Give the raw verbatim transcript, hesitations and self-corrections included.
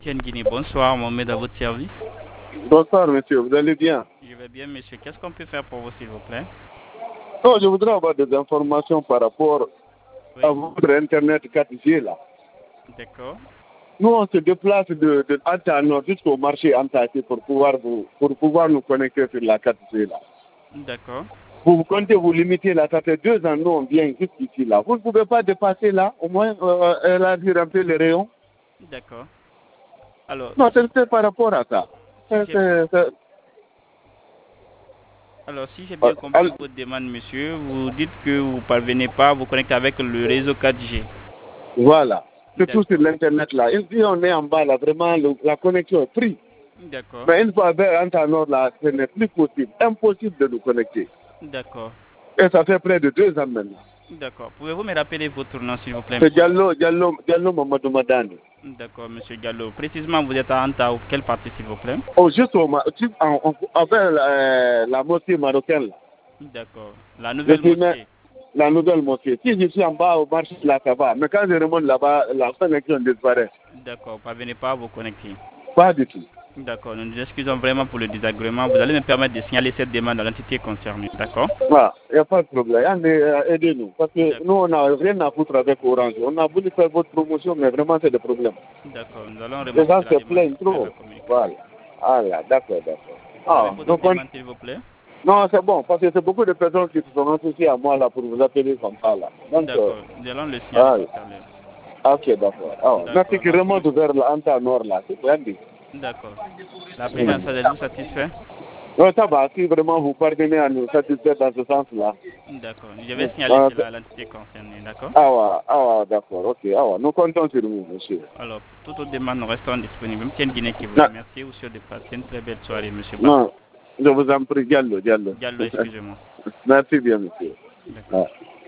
Tiens Guinée, bonsoir, Mohamed à votre service. Bonsoir, monsieur, vous allez bien? Je vais bien, monsieur. Qu'est-ce qu'on peut faire pour vous, s'il vous plaît? Oh, je voudrais avoir des informations par rapport Oui, à votre Internet quatre G là. d'accord, Nous, on se déplace de, de Anta Nord jusqu'au marché Anta pour pouvoir, vous, pour pouvoir nous connecter sur la quatre G là. d'accord, Vous, vous comptez vous limiter là, ça fait deux ans, nous on vient jusqu'ici là. Vous ne pouvez pas dépasser là, au moins euh, élargir un peu les rayons? d'accord. Alors, Non, si, c'est par rapport à ça. si C'est- j'ai c'est- c'est- alors, si j'ai euh, bien compris al- votre demande, monsieur, vous dites que vous ne parvenez pas à vous connecter avec le réseau quatre G. Voilà. C'est tout sur D'accord, l'Internet là. Ici, on est en bas là, vraiment, le- la connexion est free. d'accord, Mais une fois avec un Nord là, ce n'est plus possible. Impossible de nous connecter. d'accord, Et ça fait près de deux ans maintenant. d'accord. Pouvez-vous me rappeler votre nom, s'il vous plaît, C'est monsieur? Diallo, Diallo, Diallo Mamadou Madani. D'accord, monsieur Gallo. Précisément, vous êtes à Anta, ou quelle partie, s'il vous plaît? Oh, juste au, ma- juste en, en- avec euh, la mosquée marocaine là. D'accord. La Je nouvelle suis mais- mosquée. la nouvelle mosquée. Si je suis en bas au marché là, ça va. Mais quand je remonte là-bas, la connexion disparaît. D'accord, parvenez pas à vous connecter. Pas du tout. D'accord, nous nous excusons vraiment pour le désagrément. Vous allez me permettre de signaler cette demande à l'entité concernée, d'accord? Voilà, il n'y a pas de problème. Allez, euh, aidez-nous. Parce que D'ac- nous, on n'a rien à foutre avec Orange. On a voulu faire votre promotion, mais vraiment, c'est des problèmes. D'accord, nous allons Les gens remonter la se demande plaignent vers trop. la communication. Voilà. Voilà, d'accord, d'accord. Vous avez Ah, votre donc on- demande, s'il vous plaît? non, c'est bon, parce que c'est beaucoup de personnes qui se sont associées à moi là pour vous appeler comme ça là. Donc, euh, D'accord, nous allons le signaler ah, tout à l'heure. ok, d'accord. Ah, merci D'accord, qui donc, remonte vers l'Anta Nord là. C'est bien dit. d'accord. La prise en Mm. charge, êtes-vous satisfait? Non, ça va, si vraiment vous parvenez à nous satisfaire dans ce sens-là. D'accord, je Mm. vais signaler Ah, cela à l'entité concernée, d'accord? ah, ouais, ah, ouais, d'accord, ok. Ah, ouais. Nous comptons sur vous, monsieur. Alors, pour toute autre demande, nous restons disponibles. Même Tien Guinée qui vous Non, remercie ou sur de passer une très belle soirée, monsieur Ba. non, je vous en prie, Diallo, Diallo. Diallo, excusez-moi. Merci bien, monsieur. D'accord. Ah.